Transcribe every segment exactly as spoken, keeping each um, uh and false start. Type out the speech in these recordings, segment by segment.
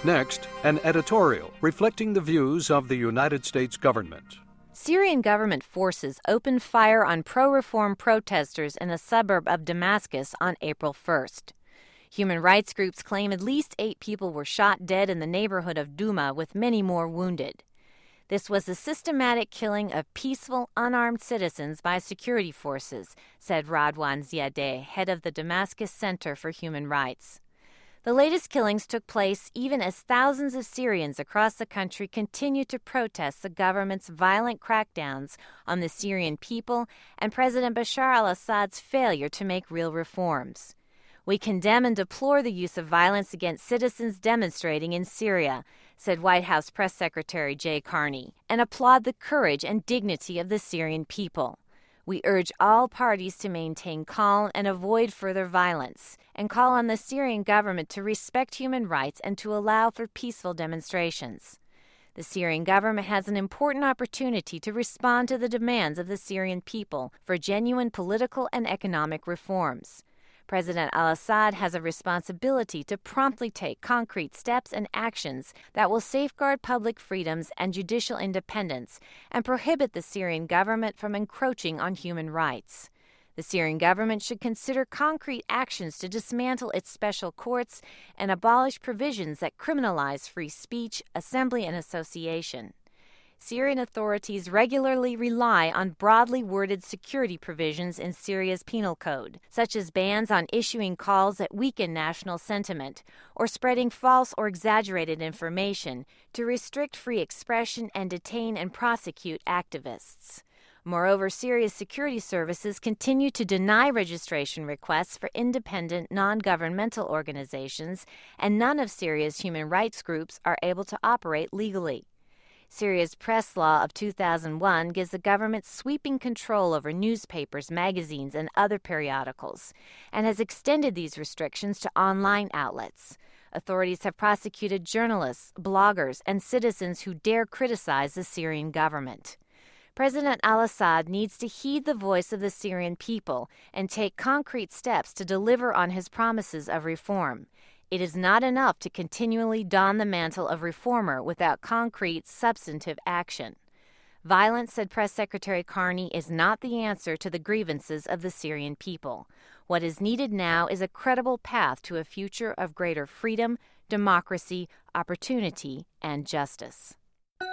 Next, an editorial reflecting the views of the United States government. Syrian government forces opened fire on pro-reform protesters in a suburb of Damascus on April first. Human rights groups claim at least eight people were shot dead in the neighborhood of Douma, with many more wounded. This was a systematic killing of peaceful, unarmed citizens by security forces, said Radwan Ziadeh, head of the Damascus Center for Human Rights. The latest killings took place even as thousands of Syrians across the country continue to protest the government's violent crackdowns on the Syrian people and President Bashar al-Assad's failure to make real reforms. We condemn and deplore the use of violence against citizens demonstrating in Syria, said White House Press Secretary Jay Carney, and applaud the courage and dignity of the Syrian people. We urge all parties to maintain calm and avoid further violence, and call on the Syrian government to respect human rights and to allow for peaceful demonstrations. The Syrian government has an important opportunity to respond to the demands of the Syrian people for genuine political and economic reforms. President al-Assad has a responsibility to promptly take concrete steps and actions that will safeguard public freedoms and judicial independence and prohibit the Syrian government from encroaching on human rights. The Syrian government should consider concrete actions to dismantle its special courts and abolish provisions that criminalize free speech, assembly, and association. Syrian authorities regularly rely on broadly worded security provisions in Syria's penal code, such as bans on issuing calls that weaken national sentiment or spreading false or exaggerated information to restrict free expression and detain and prosecute activists. Moreover, Syria's security services continue to deny registration requests for independent, non-governmental organizations, and none of Syria's human rights groups are able to operate legally. Syria's press law of two thousand one gives the government sweeping control over newspapers, magazines, and other periodicals, and has extended these restrictions to online outlets. Authorities have prosecuted journalists, bloggers, and citizens who dare criticize the Syrian government. President al-Assad needs to heed the voice of the Syrian people and take concrete steps to deliver on his promises of reform. It is not enough to continually don the mantle of reformer without concrete, substantive action. Violence, said Press Secretary Carney, is not the answer to the grievances of the Syrian people. What is needed now is a credible path to a future of greater freedom, democracy, opportunity, and justice.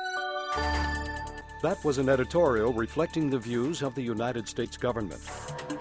That was an editorial reflecting the views of the United States government.